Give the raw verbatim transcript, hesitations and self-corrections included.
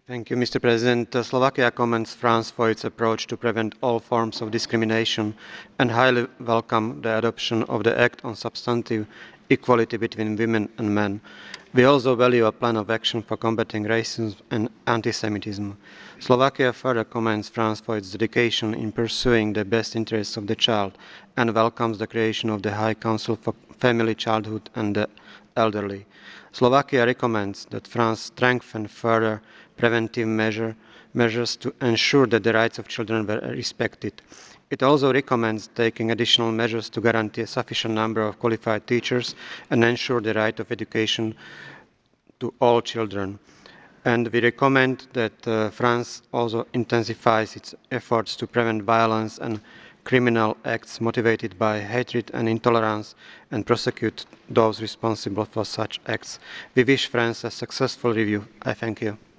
Thank you, Mister President. Uh, Slovakia commends France for its approach to prevent all forms of discrimination and highly welcome the adoption of the Act on Substantive Equality between Women and Men. We also value a plan of action for combating racism and anti-Semitism. Slovakia further commends France for its dedication in pursuing the best interests of the child and welcomes the creation of the High Council for Family, Childhood and the Elderly. Slovakia recommends that France strengthen further preventive measure, measures to ensure that the rights of children were respected. It also recommends taking additional measures to guarantee a sufficient number of qualified teachers and ensure the right of education to all children. And we recommend that uh, France also intensifies its efforts to prevent violence and criminal acts motivated by hatred and intolerance and prosecute those responsible for such acts. We wish France a successful review. I thank you.